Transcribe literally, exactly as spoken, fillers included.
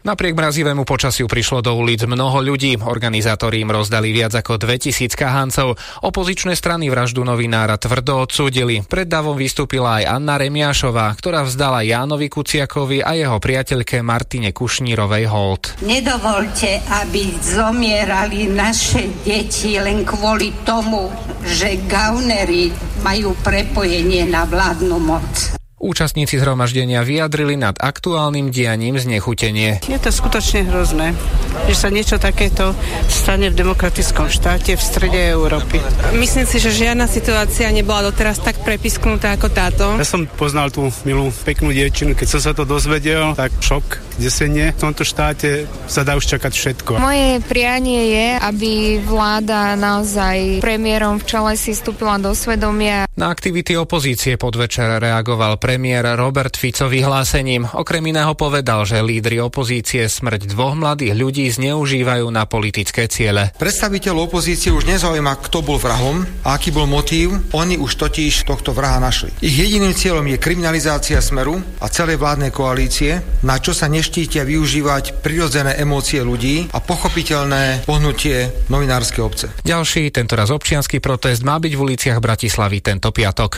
Napriek mrazivému počasiu prišlo do ulic mnoho ľudí. Organizátori im rozdali viac ako dvetisíc kahancov. Opozičné strany vraždu novinára tvrdo odsúdili. Pred davom vystúpila aj Anna Remiášová, ktorá vzdala Jánovi Kuciakovi a jeho priateľke Martine Kušnírovej hold. Nedovoľte, aby zomierali naše deti len kvôli tomu, že gaunery majú prepojenie na vládnu moc. Účastníci zhromaždenia vyjadrili nad aktuálnym dianím znechutenie. Je to skutočne hrozné, že sa niečo takéto stane v demokratickom štáte v strede Európy. Myslím si, že žiadna situácia nebola doteraz tak prepisknutá ako táto. Ja som poznal tú milú, peknú dievčinu, keď som sa to dozvedel, tak šok, desenie. V tomto štáte sa dá už čakať všetko. Moje prianie je, aby vláda naozaj premiérom v čele si vstúpila do svedomia. Na aktivity opozície podvečer reagoval premiér Robert Fico vyhlásením. Okrem iného povedal, že lídri opozície smrť dvoch mladých ľudí zneužívajú na politické ciele. Predstaviteľ opozície už nezaujíma, kto bol vrahom a aký bol motív. Oni už totiž tohto vraha našli. Ich jediným cieľom je kriminalizácia Smeru a celej vládnej koalície, na čo sa neštítia využívať prirodzené emócie ľudí a pochopiteľné pohnutie novinárskej obce. Ďalší, tentoraz občiansky protest, má byť v uliciach Bratislavy tento piatok.